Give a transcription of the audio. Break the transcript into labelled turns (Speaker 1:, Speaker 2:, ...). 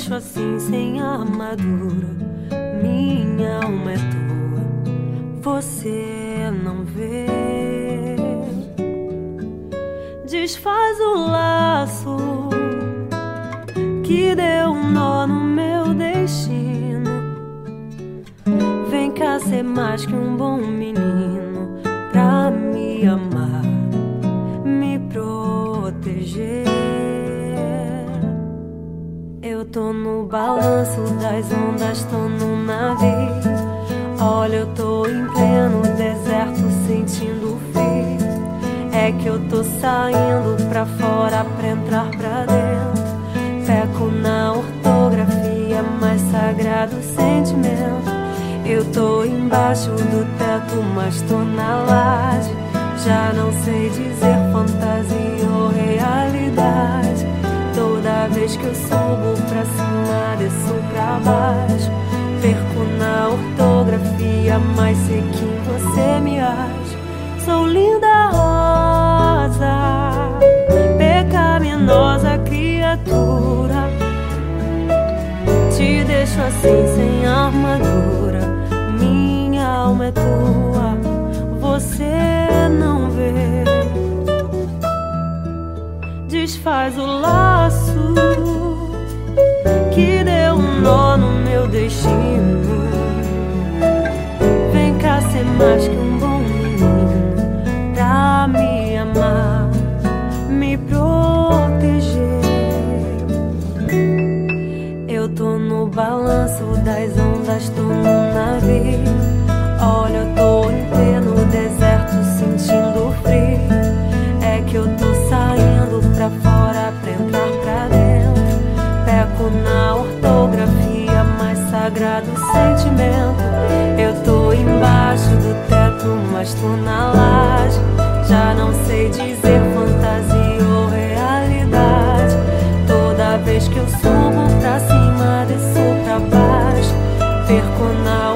Speaker 1: deixo assim sem armadura. Minha alma é tua, você não vê. Desfaz o laço que deu um nó no meu destino. Vem cá ser mais que um bom menino pra me amar, me proteger. Eu tô no balanço das ondas, tô num navio. Olha, eu tô em pleno deserto sentindo frio. É que eu tô saindo pra fora pra entrar pra dentro. Peco na ortografia, mais sagrado sentimento. Eu tô embaixo do teto, mas tô na laje. Já não sei dizer fantasia ou realidade. Toda vez que eu subo pra cima, desço pra baixo. Perco na ortografia, mas sei que você me acha. Sou linda rosa, pecaminosa criatura. Te deixo assim sem armadura. Minha alma é tua, você não vê. Desfaz o laço que deu um nó no meu destino. Vem cá ser mais que um bom menino pra me amar, me proteger. Eu tô no balanço das ondas, tô num navio. Olha, eu tô em pleno deserto sentindo frio. É que eu tô saindo pra fora pra entrar pra dentro. Peco na ortografia, mais sagrado sentimento. Eu tô embaixo do teto, mas tô na laje. Já não sei dizer fantasia ou realidade. Toda vez que eu subo pra cima, desço pra baixo. Perco na